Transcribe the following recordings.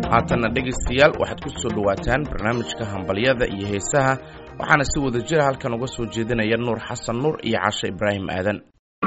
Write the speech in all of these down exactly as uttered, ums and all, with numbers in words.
haatanna dhegaystayaal waxaad ku soo dhowaataan barnaamijka hambalyada iyo heesaha waxaana si wada jira halkan uga soo jeedinaya nuur xasan nuur iyo cashe ibraahim aadan.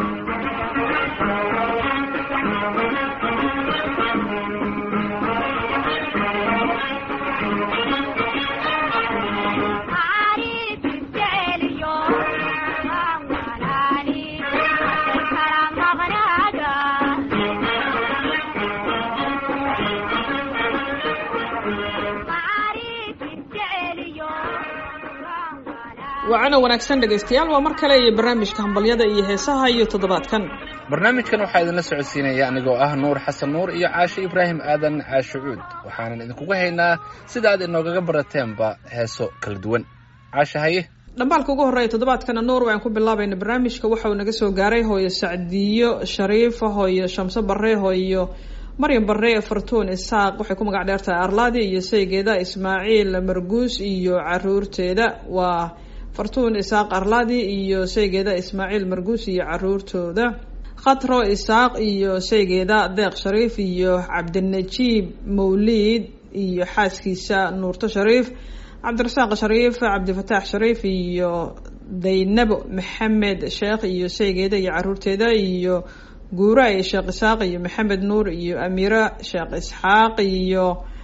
wacana wanaagsan dhegaystayaal waa mar kale iyo barnaamijka hambalyada iyo heesaha iyo toddobaadkan barnaamijkan waxaa idinla socodsiinaya anigoo ah nuur xasan nuur iyo caashe ibraahim aadan caashe cuud waxaanan idinkuga haynaa sida aad inoogaga barateenba heeso kala duwan. caashe haye dhambaalka ugu horreeya toddobaadkana nuur waan ku bilaabayna barnaamijka waxa uu naga soo gaaray hooyo sacdiyo shariifa hooyo shamso barre hooyo maryam barre fartuun isaaq waxay ku magac dheertahay arlaadi iyo saygeeda ismaaciil marguus iyo caruurteeda waa fartuun isaaq arlaadi iyo saygeeda ismaaciil marguus iyo caruurtooda khatro isaaq iyo saygeeda deeq shariif iyo cabdinajiib mawliid iyo xaaskiisa nuurto shariif cabdirasaaq shariif cabdifataax shariif iyo daynabo maxamed sheekh iyo saygeeda iyo caruurteeda iyo guuray sheekh isaaq iyo maxamed nuur iyo amiira sheekh isxaaq iyo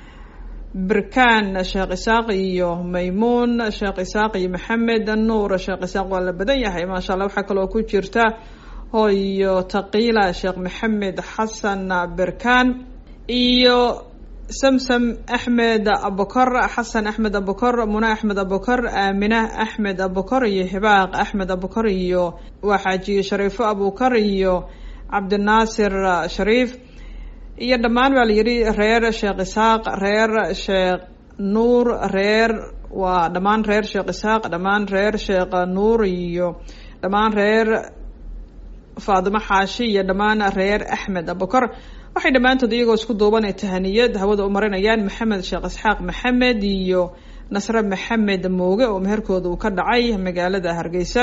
بركان شيخ إساق iyo maymuun sheekh isaaq iyo maxamed nuur sheekh isaaq waa la badan yahay maasha allah waxaa kaloo ku jirta hooyo taqiila sheekh maxamed xasan berkan iyo samsam axmed abukar xasan axmed abukar muna axmed abukar aamina axmed abukar iyo hibaaq axmed abukar iyo waa xaajiye shariifo abukar iyo cabdinaasir shariif iyo dhammaan baa la yidhi reer sheekh isaaq reer sheekh nuur reer waa dhammaan reer sheekh isaaq dhammaan reer sheekh nuur iyo dhammaan reer faadimo xaashi iyo dhammaan reer axmed abukar waxay dhammaantood iyagoo isku duubanay tahaniyad hawada u marinayaan maxamed sheekh isxaaq maxamed iyo nasre maxamed mooge oo meherkooda uu ka dhacay magaalada hargeysa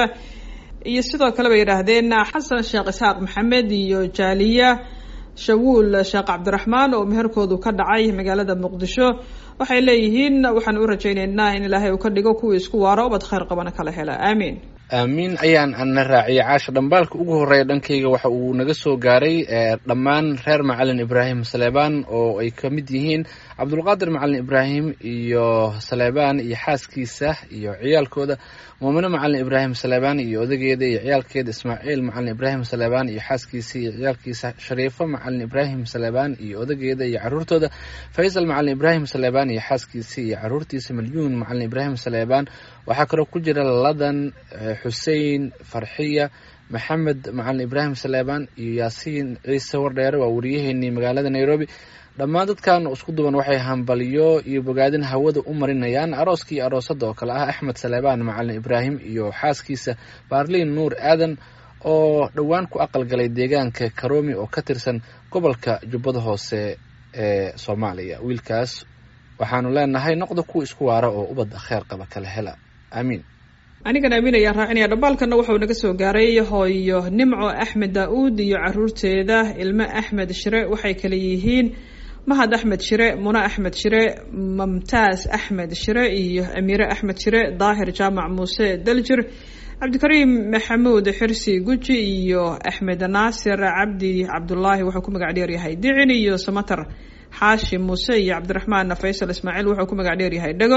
iyo sidoo kale bay yidhaahdeen xasan sheekh isxaaq maxamed iyo jaaliya shawuul sheekh cabdiraxmaan oo meherkoodu ka dhacay magaalada muqdisho waxay leeyihiin waxaan u rajaynaynaa in ilaahay uu ka dhigo kuwii isku waaro ubad khayr qabana kala hela aamiin aamiin ayaan ana raaciyay caasha dhambaalka ugu horreeya dhankayga waxa uu naga soo gaaray dhammaan reer macalin ibraahim saleebaan oo ay ka mid yihiin cabdulqaadir macalin ibraahim iyo saleebaan iyo xaaskiisa iyo ciyaalkooda muumino macalin ibraahim saleebaan iyo odageeda iyo ciyaalkeeda ismaaciil macalin ibraahim saleebaan iyo xaaskiisa iyo ciyaalkiisa shariifo macalin ibraahim saleebaan iyo odageeda iyo caruurtooda faysal macalin ibraahim saleebaan iyo xaaskiisa iyo caruurtiisa milyuun macalin ibraahim saleebaan waxaa kaloo ku jira ladan xusein farxiya maxamed macalin ibraahim saleebaan iyo yaasiin ciise wardheere waa wariyaheenii magaalada nairobi dhammaan dadkan isku duban waxay hambalyo iyo bogaadin hawada u marinayaan arooskii iyo aroosada oo kale ah axmed saleebaan macalin ibraahim iyo xaaskiisa baarliin nuur aadan oo dhowaan ku aqalgalay deegaanka karoomi oo ka tirsan gobolka jubbada hoose ee soomaaliya wiilkaas waxaanu leenahay noqda kuwa isku waara oo ubadda kheer qaba kala hela aamiin anigan aamin ayaan raacinaya dhambaalkana waxauu naga soo gaaray hooyo nimco axmed daa-uud iyo caruurteeda ilmo axmed shire waxay kale yihiin mahad axmed shire muna axmed shire mamtaas axmed shire iyo amiire axmed shire daahir jaamac muuse daljir cabdikariim maxamuud xirsi guji iyo axmed naasir cabdi cabdulaahi wuxuu ku magac dheeryahay dicin iyo samatar xaashi muuse iyo cabdiraxmaan faysal ismaaciil wuxuu ku magac dheeryahay dhago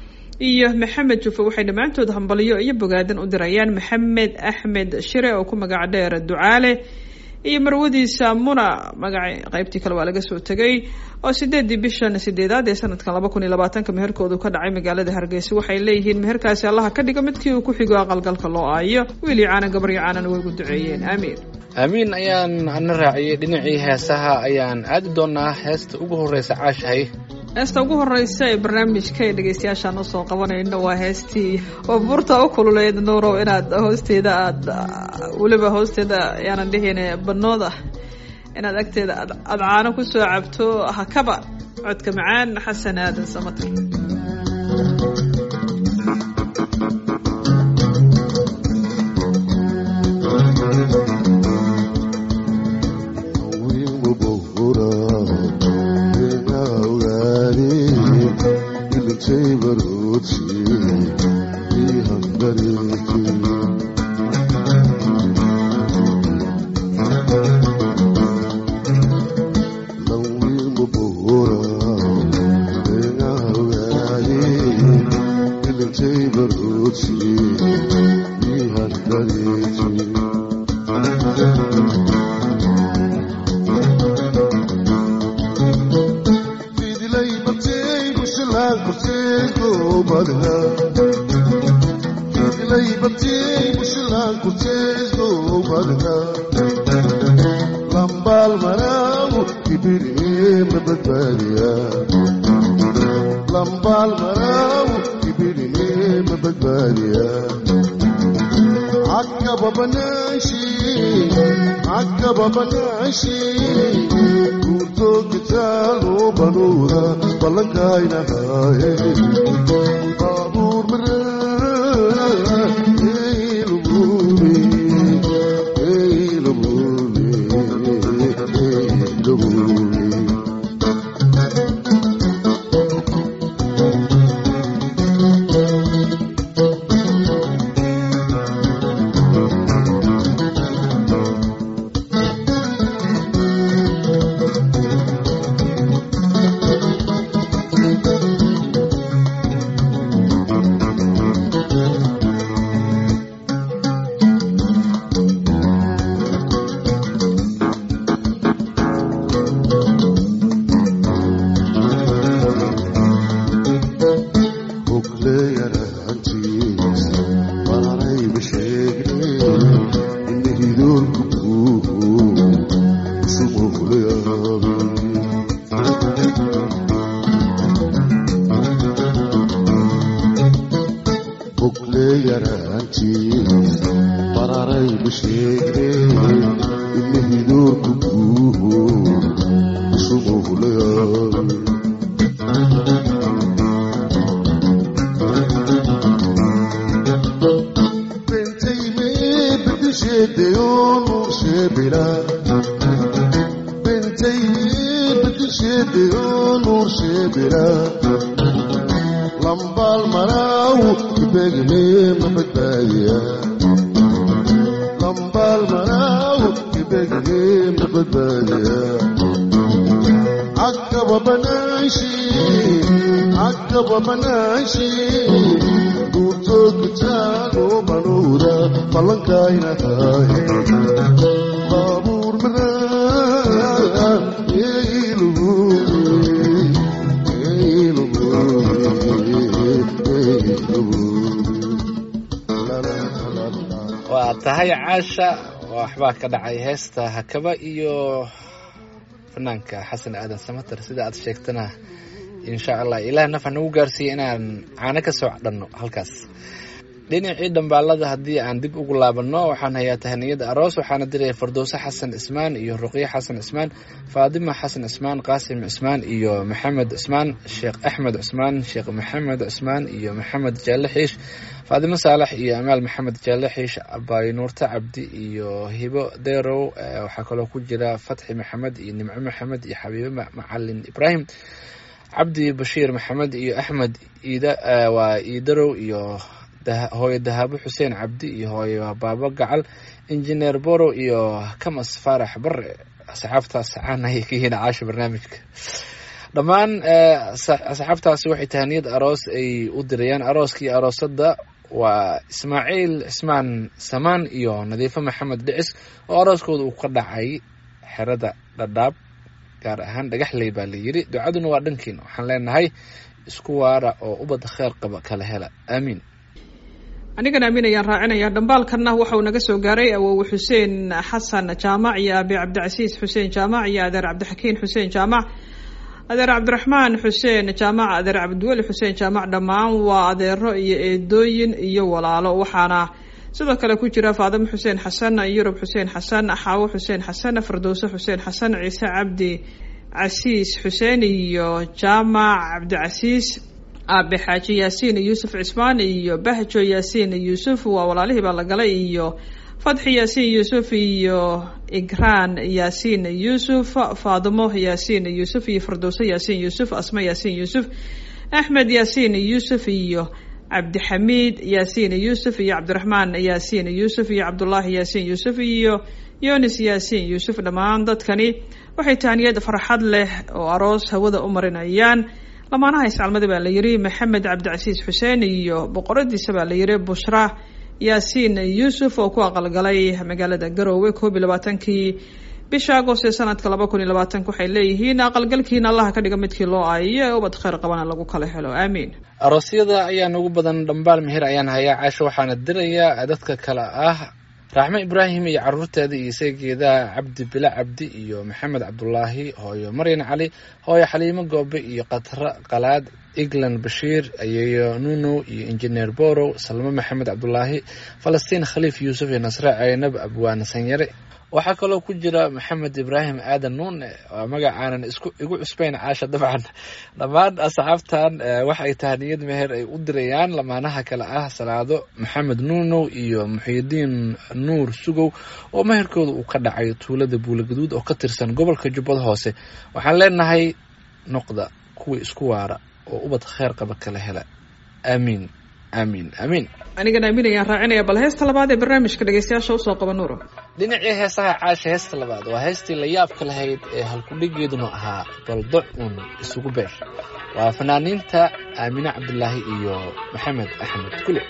iyo maxamed jufo waxay dhammaantood hambalyo iyo bogaadan u dirayaan maxamed axmed shire oo ku magac dheer ducaale iyo marwadiisa muna magaca qaybtii kale waa laga soo tegay oo sideedii bishan sideedaad ee sanadkan laba kun iyo labaatanka meherkoodu ka dhacay magaalada hargeysa waxay leeyihiin meherkaasi allaha ka dhigo midkii uu ku xigo aqalgalka loo aayo wiilii caanan gabaryo caanan way ugu duceeyeen aamiin aamiin ayaan ana raaciyay dhinacii heesaha ayaan aadi doonaa heesta ugu horreysa caashahay heesta ugu horeysa ee barnaamijka ee dhegeystayaashaan usoo qabanayno waa heestii oo buurta u kululeyd nuurow inaad hoosteeda aada weliba hoosteeda yaanan dhihin banooda inaad agteeda aada caano kusoo cabto hakaba codka macaan xasan aadan samatar We'll waa tahay caasha waxbaa ka dhacay heesta hakaba iyo fanaanka xasan aadan samatar sida aad sheegtana insha Allah ilaah naf nagu gaarsiiyo inaan caana ka soo dhanno halkaas dhinacii dhambaalada haddii aan dib ugu laabano waxaan hayaa tahniyada aroos waxaana diray Fardoosa Xasan Ismaan iyo Ruqiya Xasan Ismaan Faadima Xasan Ismaan Qaasim Ismaan iyo Maxamed Ismaan Sheekh Axmed Ismaan Sheekh Maxamed Ismaan iyo Maxamed Jaalaxish Faadima Saalax iyo Amaal Maxamed Jaalaxish Abay Nuurta Cabdi iyo Hibo Deerow waxaa kaloo ku jira Fatxi Maxamed iyo Nimco Maxamed iyo Xabiibo Macalin Ibrahim Cabdi Bashiir Maxamed iyo Axmed Iida waa Iidarow iyo hooyo Dahabo Xuseen Cabdi iyo hooyo Baaba Gacal Engineer Boro iyo Kamas Farax Barre asxaabtaas caan ay ka yihiin caasha barnaamijka dhammaan asxaabtaasi waxay tahniyad aroos ay u dirayaan arooskii aroosada waa Ismaaciil Ismaan Samaan iyo Nadiifo Maxamed Dhicis oo arooskooda uu ka dhacay xerada Dhadhaab gaar ahaan Dhagaxley baa la yiri ducaduna waa dhankiina waxaan leenahay isku waara oo ubad khair qaba kala hela aamin anigana aamin ayaan raacinaya dhambaalkana waxa uu naga soo gaaray awoow Xuseen Xasan Jaamac iyo Abi Cabdicasiis Xuseen Jaamac iyo Adeer Cabdixakiin Xuseen Jaamac Adeer Cabdiraxmaan Xuseen Jaamac Adeer Cabdiwali Xuseen Jaamac dhammaan waa adeero iyo eedooyin iyo walaalo waxaana sidoo kale ku jira Faadimo Xuseen Xasan Yurub Xuseen Xasan Xaawo Xuseen Xasan Fardooso Xuseen Xasan Ciise Cabdi Casiis Xuseen iyo Jaamac Cabdicasiis Abi Xaaji Yaasiin Yuusuf Cismaan iyo Bahjo Yaasiin Yuusuf waa walaalihii baa la galay iyo Fadxi Yaasiin Yuusuf iyo Igraan Yaasiin Yuusuf Faadimo Yaasiin Yuusuf iyo Fardooso Yaasiin Yuusuf Asma Yaasiin Yuusuf axmed yaasiin yuusuf iyo cabdixamiid yaasiin yuusuf iyo cabdiraxmaan yaasiin yuusuf iyo cabdullaahi yaasiin yuusuf iyo yunis yaasiin yuusuf. dhammaan dadkani waxay tahniyad farxad leh oo aroos hawada u marinayaan lamaanaha iscalmada baa la yiri maxamed cabdicasiis xuseen iyo boqoradiisa baa la yiri bushra yaasiin yuusuf oo ku aqalgalay magaalada garoowe koob iyo labaatankii bisha agost ee sanadka laba kun iyo labaatanka. waxay leeyihiin aqalgalkiina allaha ka dhiga midkii loo aayiyo ee ubad khayr qabana lagu kala helo aamiin. aroosyada ayaan ugu badan dhambaal meher ayaan hayaa caasho, waxaana dirayaa dadka kale ah raxme ibraahim iyo caruurteeda iyo seegeeda cabdi bila cabdi iyo maxamed cabdulaahi, hooyo maryan cali, hooyo xaliimo goobe iyo qatra qalaad, eglan bashiir, ayeeyo nuno iyo injineer borow, salmo maxamed cabdulaahi, falastiin khaliif yuusuf iyo nasre ceynab abwaan sanyare. waxaa kaloo ku jira maxamed ibraahim aadan nuune, waa magacaanan isku igu cusbayn caasha. dabcan dhammaan asxaabtan waxay tahniyad meher ay u dirayaan lamaanaha kale ah salaado maxamed nuunow iyo muxiidiin nuur sugow oo meherkooda uu ka dhacay tuulada buulaguduud oo ka tirsan gobolka jubbada hoose. waxaan leenahay noqda kuwa isku waara oo ubad kheyr qaba kala hela aamiin aamiin aamiin. anigana aamin ayaan raacinaya. bal heesta labaad ee barnaamijka dhegeystayaasha usoo qaba nuuro. dhinacii heesaha caasha, heesta labaad waa heestii la yaabka lahayd ee halkudhigeeduna ahaa baldoc un isugu beer. waa fanaaniinta aamine cabdulaahi iyo maxamed axmed kule.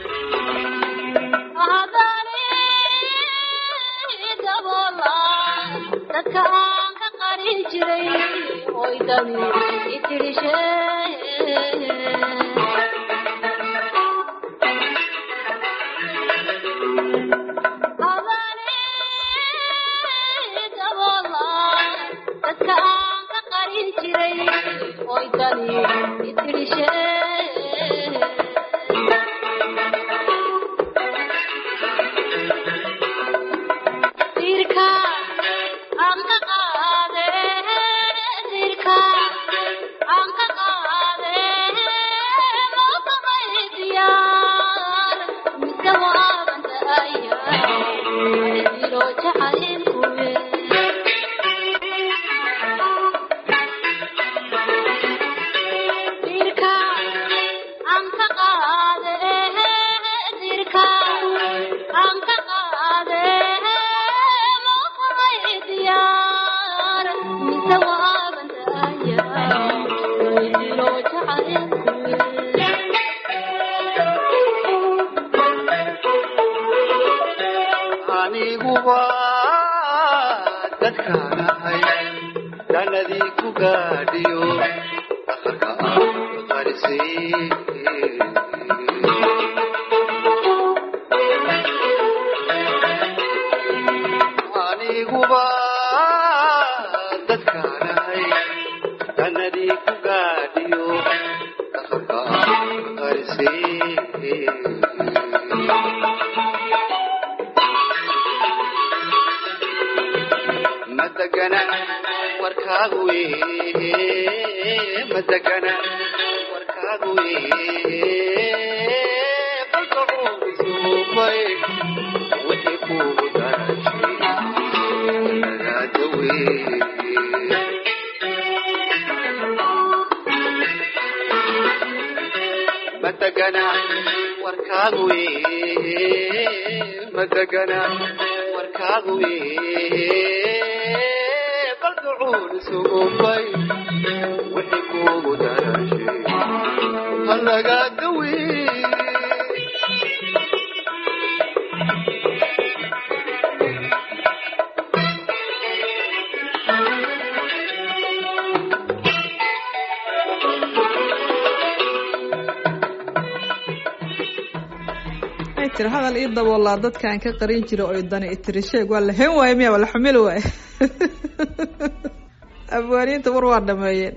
hadal ii daboolaa dadkaan ka qarin jira oo dana itiri sheeg waa la hen waayo miya waa la xumil waayo. abwaaniinta war waa dhameeyeen.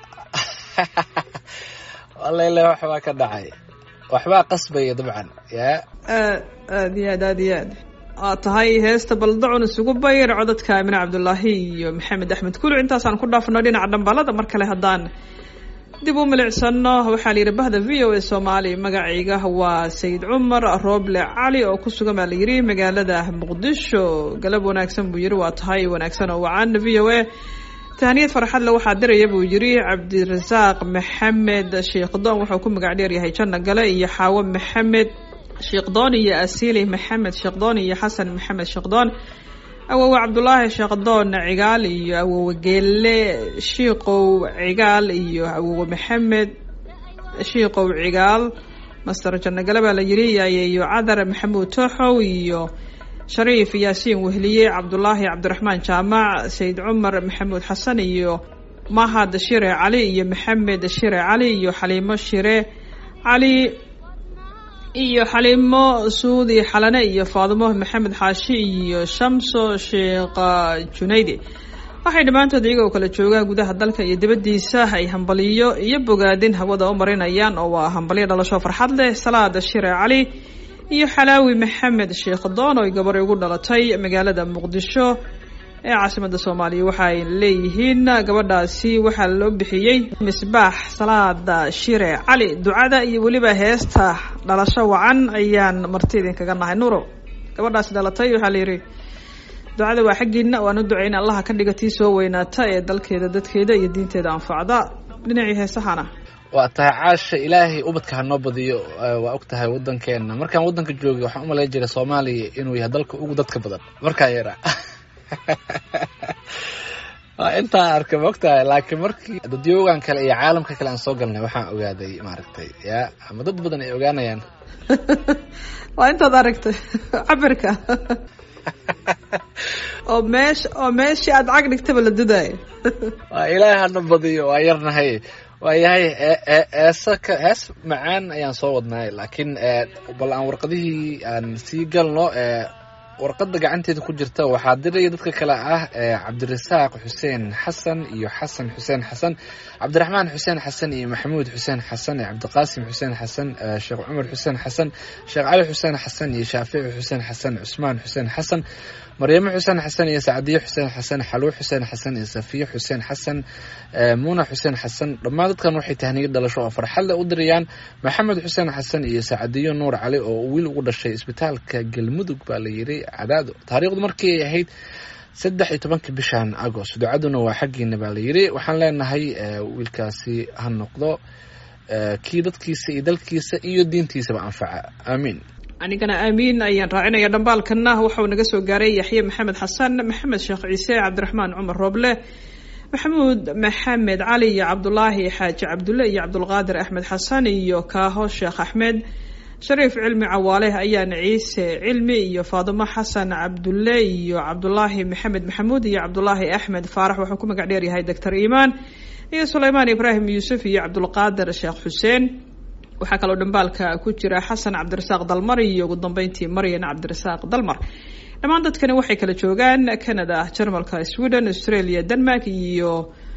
wallahi ilaa waxbaa ka dhacay, waxbaa qasbaya dabcan yaa aad iyo aad aad iyo aad waa tahay heesta baldacun isugu bayr codadka aamine cabdulaahi iyo maxamed axmed kulu. intaasaan ku dhaafno dhinaca dhambalada. mar kale haddaan dib u milicsano, waxaa la yidhi bahda v o a soomaali, magacayga waa sayid cumar rooble cali oo ku sugan baa la yidhi magaalada muqdisho. galab wanaagsan buu yidhi. waa tahay wanaagsan oo wacan v o a. tahniyad farxad le waxaa diraya buu yiri cabdirasaaq maxamed sheekdoon wuxuu ku magac dheer yahay janno gale iyo xaawo maxamed sheekdoon iyo asiili maxamed sheekdoon iyo xasan maxamed sheekdoon awowe cabdulaahi sheekdoon cigaal iyo awowe geelle shiiqow cigaal iyo awowe maxamed shiiqow cigaal master janno gale baa la yiri iyo cadar maxamuud tooxow iyo shariif yaasiin wehliye cabdulaahi cabdiraxmaan jaamac sayid cumar maxamuud xasan iyo mahad shire cali iyo maxamed shire cali iyo xaliimo shire cali iyo xaliimo suudi xalane iyo faadimo maxamed xaashi iyo shamso sheekh junaydi waxay dhammaantood iyagoo kala joogaan gudaha dalka iyo dibaddiisa ay hambaliyo iyo bogaadin hawada u marinayaan oo waa hambalyo dhalasho farxad leh salaada shire cali iyo xalaawi maxamed sheekdoon oo gabar ugu dhalatay magaalada muqdisho ee caasimada soomaaliya waxay leeyihiin gabadhaasi waxaa loo bixiyey misbaax salaada shire cali ducada iyo weliba heesta dhalasho wacan ayaan marti idinkaga nahay nuuro gabadhaasi dhalatay waxaa la yidhi ducada waa xaggiina waan u ducayna allaha ka dhiga tii soo weynaata ee dalkeeda dadkeeda iyo diinteeda anfacda dhinacii heesahana waa tahay caasha ilaahay ubadka hanoo badiyo waa og tahay wadankeena markaan wadanka joogay waxaan umalay jiray soomaaliya inuu yahay dalka ugu dadka badan markaa yaraa intaan arkay ma og tahay laakiin markii dadyoogan kale iyo caalamka kale aan soo galnay waxaan ogaaday maaragtay ya ama dad badan ay ogaanayaan waa intaad aragtay cabirka oo meesh oo meeshii aad cag dhigtaba la dudaayo waa ilaahay hana badiyo waa yarnahay waayahay eesa ka hees macaan ayaan soo wadnay laakiin bal aan warqadihii aan sii galno warqada gacanteeda ku jirta waxaa diraya dadka kale ah cabdirasaaq xuseen xasan iyo xasan xuseen xasan cabdiraxmaan xuseen xasan iyo maxamuud xuseen xasan iyo cabdiqaasim xuseen xasan sheekh cumar xuseen xasan sheekh cali xuseen xasan iyo shaafici xuseen xasan cusmaan xuseen xasan maryamo xuseen xasan iyo sacdiye xuseen xasan xaluux xuseen xasan iyo safiye xuseen xasan muuna xuseen xasan dhammaan dadkan waxay tahniyad dhalasho oo farxad leh u dirayaan maxamed xuseen xasan iyo sacdiyo nuur cali oo wiil ugu dhashay isbitaalka galmudug baa la yiri cadaado taariikhdu markii ay ahayd saddex iyo tobankii bishan agost ducaduna waa xaggiina baa la yiri waxaan leenahay wiilkaasi ha noqdo kii dadkiisa iyo dalkiisa iyo diintiisaba anfaca aamiin anigana aamiin ayaan raacinaya dhambaalkana waxau naga soo gaaray yaxye maxamed xasan maxamed sheekh ciise cabdiraxmaan cumar rooble maxamuud maxamed cali iyo cabdulaahi xaaji cabdulle iyo cabdulqaadir axmed xasan iyo kaaho sheekh axmed shariif cilmi cawaale ayaan ciise cilmi iyo faadimo xasan cabdulle iyo cabdulaahi maxamed maxamuud iyo cabdulaahi axmed faarax wuxuu ku magac dheer yahay doctor iimaan iyo sulaymaan ibraahim yuusuf iyo cabdulqaadir sheekh xuseen waxaa kaloo dhambaalka ku jira xasan cabdirasaaq dalmar iyo ugu dambeyntii maryan cabdirasaaq dalmar dhammaan dadkani waxay kala joogaan canada jarmalka sweden australia denmark iyo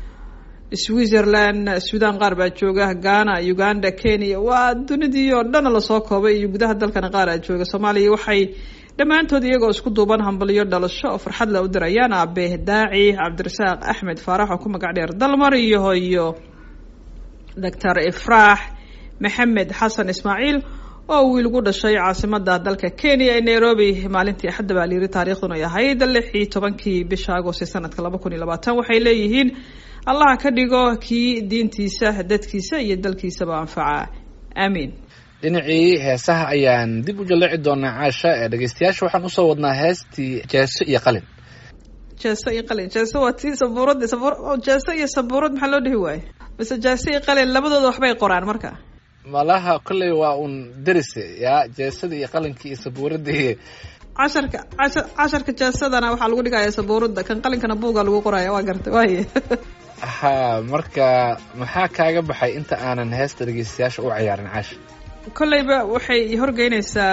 switzerland sudan qaar baa jooga ghana uganda kenya waa dunidii oo dhan lasoo koobay iyo gudaha dalkana qaar aa jooga soomaaliya waxay dhammaantood iyagoo isku duuban hambaliyo dhalasho oo farxad la u dirayaan aabe daaci cabdirasaaq axmed faarax oo ku magac dheer dalmar iyo hoyo doctor ifraax maxamed xasan ismaaciil oo wiil gu dhashay caasimada dalka kenya ee nairobi maalintii axadda baa layiri taariikhduna ay ahayd lix iyo tobankii bisha agost sanadka laba kun iyo labaatan waxay leeyihiin allaha ka dhigo kii diintiisa dadkiisa iyo dalkiisaba anfaca aamiin dhinacii heesaha ayaan dib u jalleci doonaa caasha ee dhegeystayaasha waxaan usoo wadnaa heestii jeeso iyo qalin jeeso iyo qalin jeeso waa tii sabuurad sabuur jeeso iyo sabuurad maxaa loo dhihi waaye mise jeeso iyo qalin labadooda waxbay qoraan marka malaha kolley waa un derise ya jeesada iyo qalinkii iyo sabuuradii casharka cashar casharka jeesadana waxaa lagu dhigaya sabuurada kan qalinkana buuga lagu qoraya waa gartay waaye ha marka maxaa kaaga baxay inta aanan heesta dhegeystayaasha u ciyaarin caasha kolleyba waxay horgeynaysaa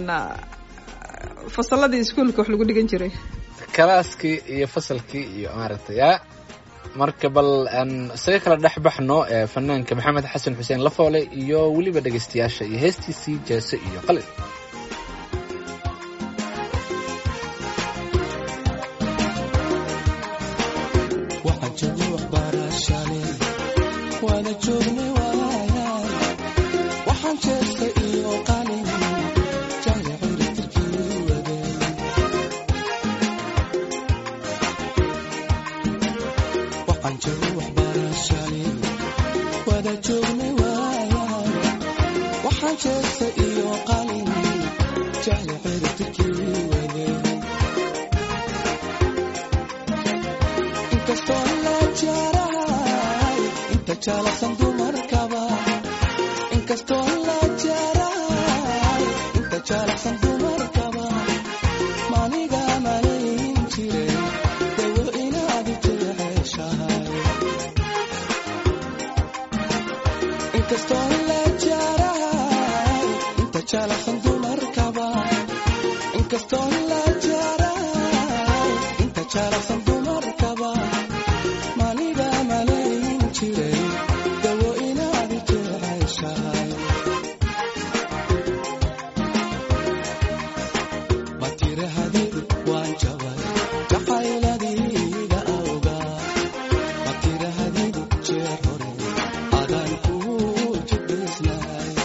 fasaladii iskuolka wax lagu dhigan jiray kalaaskii iyo fasalkii iyo maaragtay ya marka bal aan isaga kala dhex baxno fanaanka maxamed xasan xuseen lafoole iyo weliba dhegeystayaasha iyo heestiisii jeeso iyo qalin jeesta iyo qalin jahli xirtikii wade inkastoo la jarahay inta jalasan dumarkaba inkastoo la jarahay inta jalasan dumarkaba maniga malayn jiray dawo inaad jeceshahay inkastoo la jarahay inta jalasan dumarkaba inkastoo la jarahay inta jalasan dumarkaba maniga malayn jiray dawo inaad jeceshahay matirahadid waan jabay jacayladayda awga matirahadid jeer hore adaan ku jibisnahay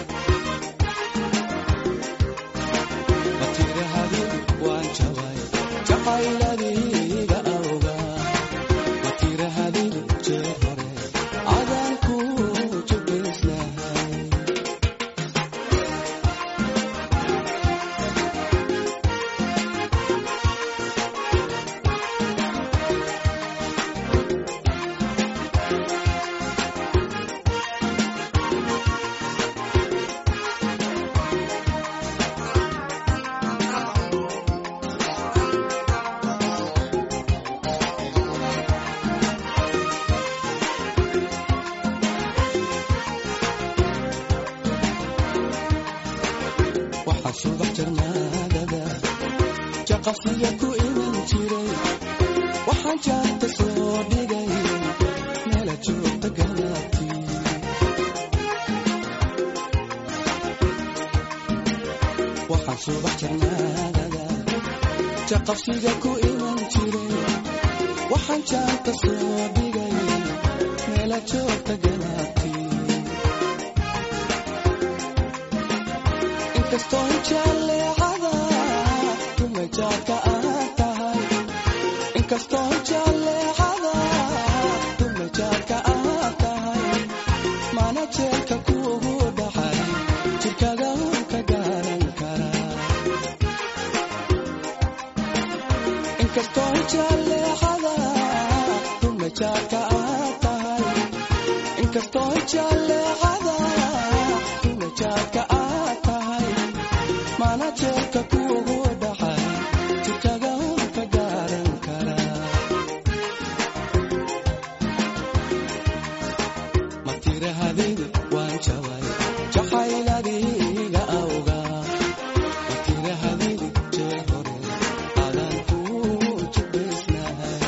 matirahadid waan jabay jacayladayda awga matirahadid jeer hore adaan ku jibisnahay waxaa subax jarmaadada jaqafsiya ku iman jiray waxaan jaarta soo dhigay meela joogta galaabtii waxaan subax jarmaadada jaqafsiya ku iman jiray waxaan jaarta soo dhigay meela joogta galaabtii inkastoo jaleecada dumajaadka aad tahay inkastoo jaleecada dumajaadka aad tahay mana jeelka kuugu dhaxay jirkaga un ka gaaran karaa inkastoo jaleecada dumajaadka aad tahay inkastoo jaleecada dumajaadka aad tahay mana jeelka kuugu dhaxay jirkaga un ka gaaran karaa matirahadid waan jabay jacayladayga awga matirahadid jeer hore adaan ku jibisnahay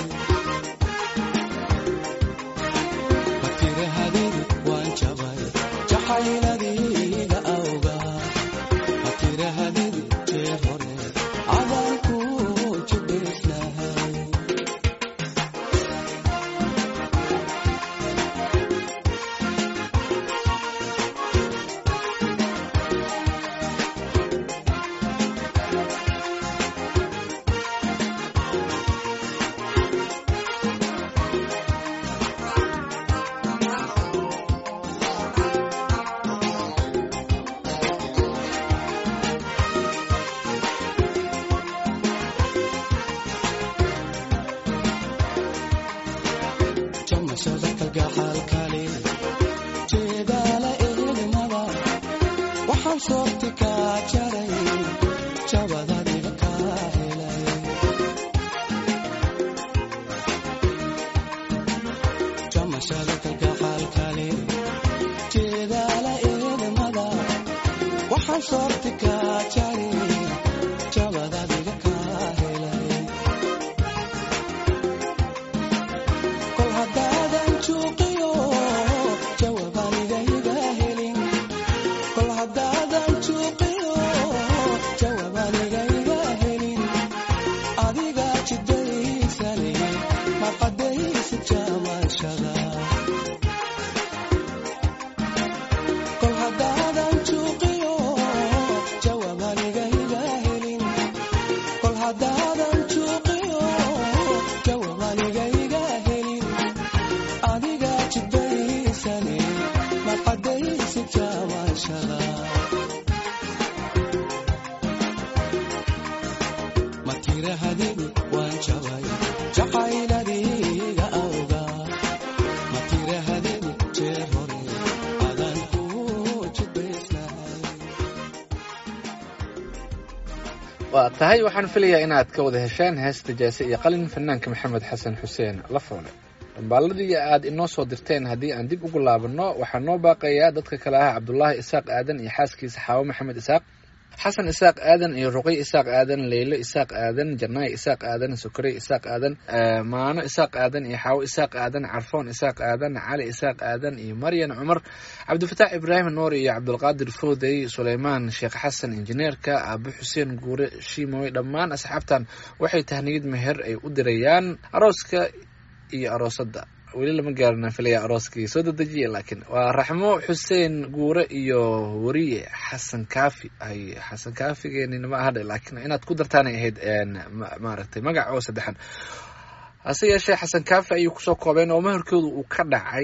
matirahadid waan jabay jacayladayga awga matirahadid jeer hore adaan ku jibisnahay jamashada kalgacaalkale jeedaala eedmada waxaan soorti kaa jaray jabadadiga kaa helay jamashada kalgacaalkale jeedaala eedmada waxaan soorti kaa jaray jabadadiga kaa helay kol haddaadan juuqiyo jawaabaniga helin kol haddaadan juuqiyo jawaabaniga helin adiga jidaysane maqadaysi jamashada kol haddaadan juuqiyo jawaabaniga helin kol haddaadan juuqiyo jawaabaniga helin adiga jidaysane maqadaysi jamashada waa tahay waxaan filayaa inaad ka wada heshaan heesta jaase iyo qalin fanaanka maxamed xasan xuseen lafoole. dhambaaladii aad inoo soo dirteen haddii aan dib ugu laabanno waxaa noo baaqayaa dadka kale ah cabdulaahi isaaq aadan iyo xaaskiisa xaawo maxamed isaaq, xasan isaaq aadan iyo ruqay isaaq aadan, leylo isaaq aadan, jannaay isaaq aadan, sukarey isaaq aadan, maano isaaq aadan iyo xaawo isaaq aadan, carfoon isaaq aadan, cali isaaq aadan iyo maryan cumar, cabdifataax ibraahim nuur iyo cabdulqaadir foodey, suleymaan sheekh xasan injineerka, aabo xuseen guure shiimoy. dhammaan asxaabtan waxay tahniyad meher ay u dirayaan arooska iyo aroosada. weli lama gaarina filaya arooskii soo dadejiye, laakiin waa raxmo xuseen guure iyo wariye xasan kaafi. ay xasan kaafigeenina ma ahadhe, laakiin inaad ku dartaanay ahayd maaragtay magac oo saddexan. hase yeeshee xasan kaafi ayay kusoo koobeen oo maharkooda uu ka dhacay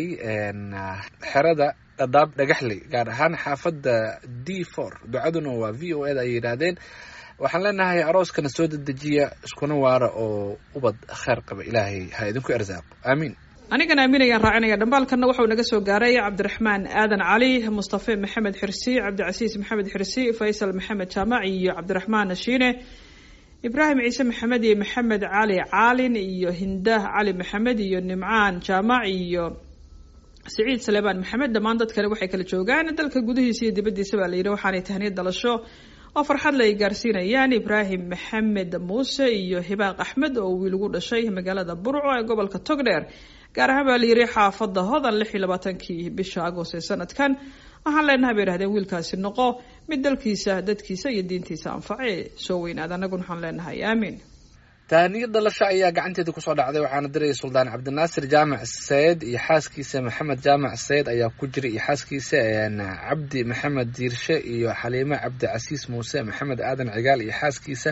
xerada dhadhaab dhagaxley, gaar ahaan xaafadda d four. ducaduna waa v o eda ay yidhaahdeen. waxaan leenahay arooskana soo dadejiya, iskuna waara oo ubad kheyr qaba, ilaahay ha idinku arsaaqo, aamiin. anigana aamin ayaan raacinaya. dhambaalkana waxau naga soo gaaray cabdiraxmaan aadan cali, mustafe maxamed xirsi, cabdicasiis maxamed xirsi, faysal maxamed jaamac iyo cabdiraxmaan shiine, ibraahim ciise maxamed iyo maxamed cali caalin iyo hindah cali maxamed iyo nimcaan jaamac iyo siciid saleebaan maxamed. dhammaan dadkale waxay kala joogaan dalka gudihiisa iyo dibadiisa baa layidhi. waxaanay tahniyad dhalasho oo farxad la ay gaarsiinayaan ibraahim maxamed muuse iyo hibaaq axmed oo wiil ugu dhashay magaalada burco ee gobolka togdheer, gaar ahaan baa layidhi xaafadda hodan lix iyo labaatankii bisha agost ee sanadkan. waxaan leenahay bay idhahdeen wiilkaasi noqo mid dalkiisa dadkiisa iyo diintiisa anface soo weynaada. annaguna waxaan leenahay aamiin. tahniyad dhalasho ayaa gacanteeda kusoo dhacday. waxaana diraya suldaan cabdinaasir jaamac sayed iyo xaaskiisa maxamed jaamac sayed ayaa ku jira, iyo xaaskiisa cabdi maxamed diirshe iyo xaliime cabdicasiis muuse, maxamed aadan cigaal iyo xaaskiisa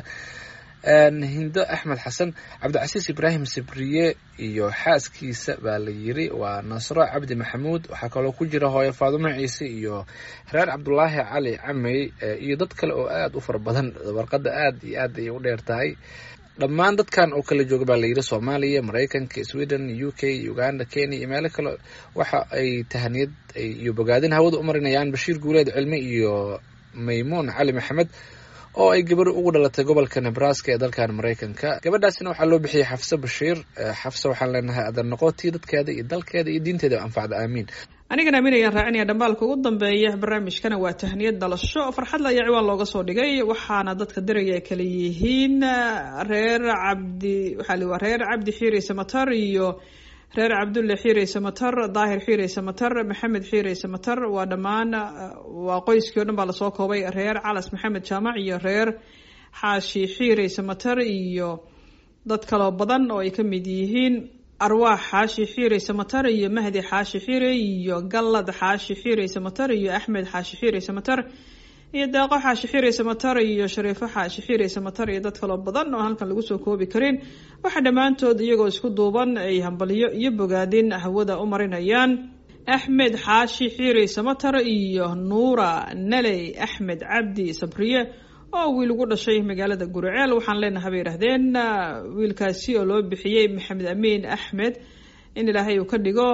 hindo axmed xasan, cabdicasiis ibraahim sibriye iyo xaaskiisa baa la yiri waa nasro cabdi maxamuud. waxaa kaloo ku jira hooyo faadumo ciise iyo reer cabdulaahi cali camey iyo dad kale oo aada u fara badan. warqadda aad iyo aad ayay u dheer tahay. dhammaan dadkan oo kala jooga baa layidhi soomaaliya, maraykanka, sweden, u k, uganda, kenya iyo meelo kale. waxa ay tahaniyad iyo bogaadin hawada u marinayaan bashiir guuleed cilmi iyo maymuun cali maxamed oo ay gabar ugu dhalatay gobolka nebraska ee dalkan maraykanka. gabadhaasina waxaa loo bixiyey xafse bashiir. xafse waxaan leenahay adan noqotii dadkeeda iyo dalkeeda iyo diinteeda anfacda, aamiin. anigana aamin ayaan raacinaya. dhambaalka ugu dambeeya barnaamijkana waa tahniyad dhalasho farxadla ayaa ciwaan looga soo dhigay. waxaana dadka diraya kala yihiin reer cabdi waxaa li waa reer cabdi xiire samatar iyo reer cabdulle xiire samatar, daahir xiire samatar, maxamed xiire samatar. waa dhammaan waa qoyskii o dhan baa lasoo koobay. reer calas maxamed jaamac iyo reer xaashi xiire samatar iyo dad kaloo badan oo ay ka mid yihiin arwaax xaashi xiire samatar iyo mahdi xaashi xiire iyo gallad xaashi xiire samatar iyo axmed xaashi xiire samatar iyo daaqo xaashi xiire samatar iyo shariifo xaashi xiire samatar iyo dad kaloo badan oo halkan lagu soo koobi karin. waxaa dhammaantood iyagoo isku duuban ay hambalyo iyo bogaadin hawada u marinayaan axmed xaashi xiire samatar iyo nuura naley axmed cabdi sabriye oo wiil ugu dhashay magaalada guriceel. waxaan leenahay bay yidhahdeen wiilkaasi oo loo bixiyey maxamed amiin axmed in ilaahay uu ka dhigo.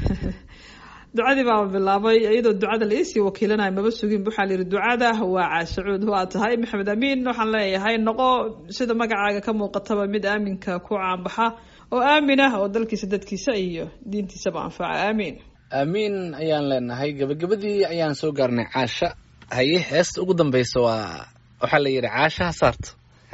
ducadii baaba bilaabay iyadoo ducada la iisii wakiilanayo maba sugin. waxaa layidhi ducada waa caashacuud. waa tahay maxamed amiin, waxaan leeyahay noqo sida magacaaga ka muuqataba mid aaminka ku caanbaxa oo aamin ah oo dalkiisa dadkiisa iyo diintiisaba anfaca, aamiin. aamiin ayaan leenahay. gabagabadii ayaan soo gaarnay. caasha haye heesta ugu dambeysa waa waxaa la yidhi caashaha saarto.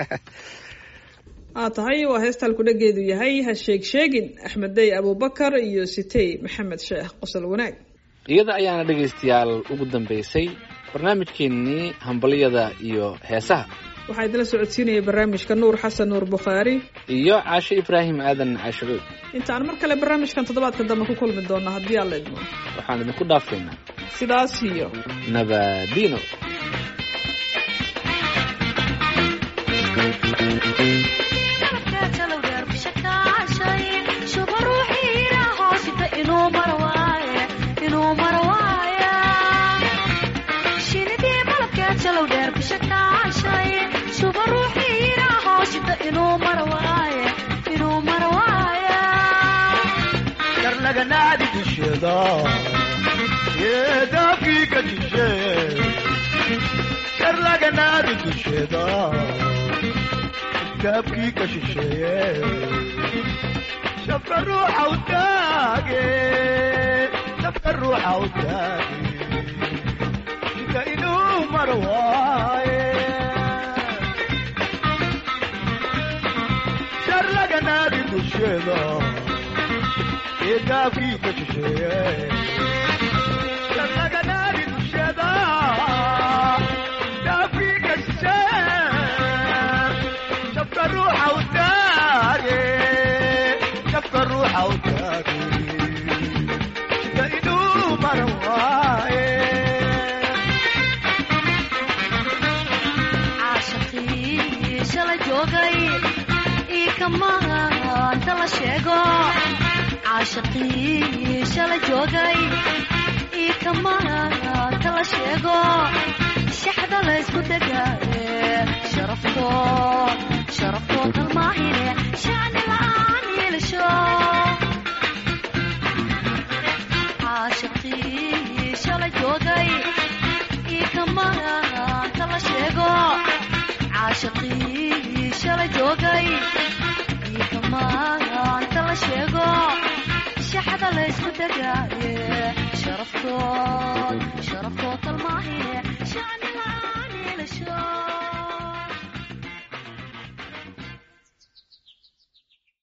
aa tahay waa heesta halku dhageedu yahay ha sheeg sheegin axmeddey abubakar iyo sitey maxamed sheekh qosol wanaag. iyada ayaana dhegaystayaal ugu dambeysay barnaamijkeenii hambalyada iyo heesaha. waxaa idinla socodsiinaya barnaamijka nuur xasan nuur bukhaari iyo caashe ibraahim aadan caashacuud. intaan mar kale barnaamijkan toddobaadka dambe ku kulmi doona haddii alla idmo waxaan idinku dhaafaynaa sidaas iyo nabadino. Nadi disheda, yeda kika dishe. Karlaga nadi disheda, gaabkii ka shisheeye shabka ruuxa u taage shabka ruuxa u taage inka inuu maro waaye shar laganaadi dusheeda ee gaabkii ka shisheeye shar laganaadi dusheeda gaabkii ka shisheeye shabka ruuxa u taage shabka ruuxa u taage inka inuu maro waaye caashaqii shala joogay ii kamaanta la sheego caashaqii shala joogay ii kamaanta la sheego shaxda la isku degaaye sharafto sharafto kalmaahine shacni la'aan yeelasho caashaqii shala joogay ii kamaanta la sheego caashaqii shala joogay ii kamaanta la sheego shaxda la isku degaaye sharaftood sharaftood kalmaahine shacni la'aan yeelasho